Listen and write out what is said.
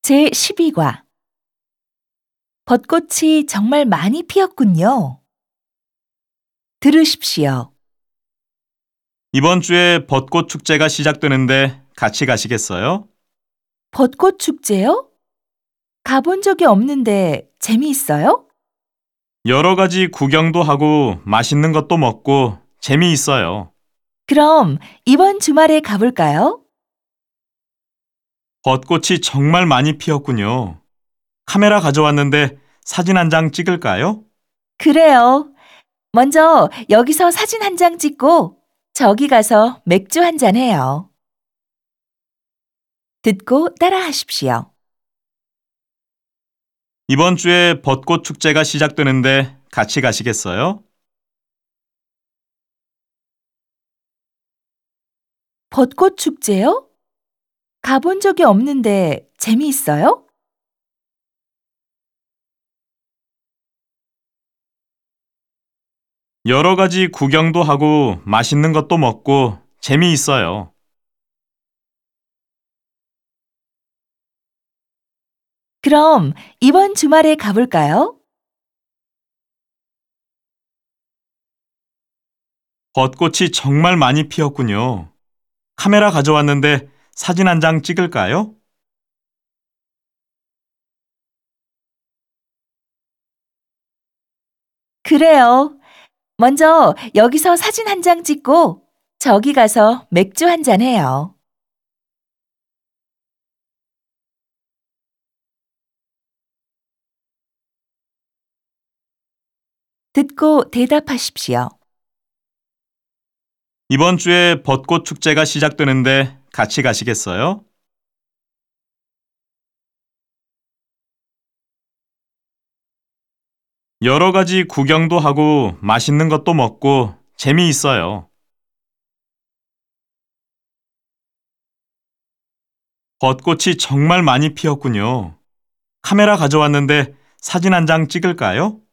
제12과 벚꽃이 정말 많이 피었군요. 들으십시오. 이번 주에 벚꽃 축제가 시작되는데 같이 가시겠어요? 벚꽃 축제요? 가본 적이 없는데 재미있어요? 여러 가지 구경도 하고 맛있는 것도 먹고 재미있어요. 그럼 이번 주말에 가볼까요? 벚꽃이 정말 많이 피었군요. 카메라 가져왔는데 사진 한 장 찍을까요? 그래요. 먼저 여기서 사진 한 장 찍고 저기 가서 맥주 한 잔 해요. 듣고 따라 하십시오. 이번 주에 벚꽃 축제가 시작되는데 같이 가시겠어요? 벚꽃 축제요? 가본 적이 없는데 재미있어요? 여러 가지 구경도 하고 맛있는 것도 먹고 재미있어요. 그럼 이번 주말에 가볼까요? 벚꽃이 정말 많이 피었군요. 카메라 가져왔는데 사진 한 장 찍을까요? 그래요. 먼저 여기서 사진 한 장 찍고 저기 가서 맥주 한 잔 해요. 듣고 대답하십시오. 이번 주에 벚꽃 축제가 시작되는데 같이 가시겠어요? 여러 가지 구경도 하고 맛있는 것도 먹고 재미있어요. 벚꽃이 정말 많이 피었군요. 카메라 가져왔는데 사진 한 장 찍을까요?